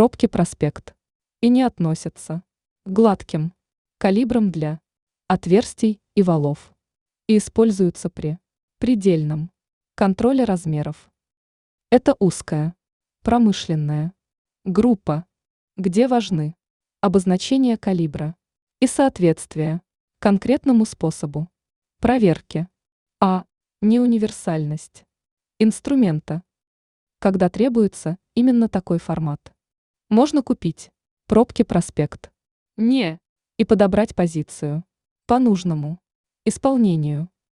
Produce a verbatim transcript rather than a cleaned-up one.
Пробки проспект и не относятся к гладким калибрам для отверстий и валов и используются при предельном контроле размеров. Это узкая, промышленная группа, где важны обозначение калибра и соответствие конкретному способу проверки, а не универсальность инструмента, когда требуется именно такой формат. Можно купить пробки проспект не и подобрать позицию по нужному исполнению.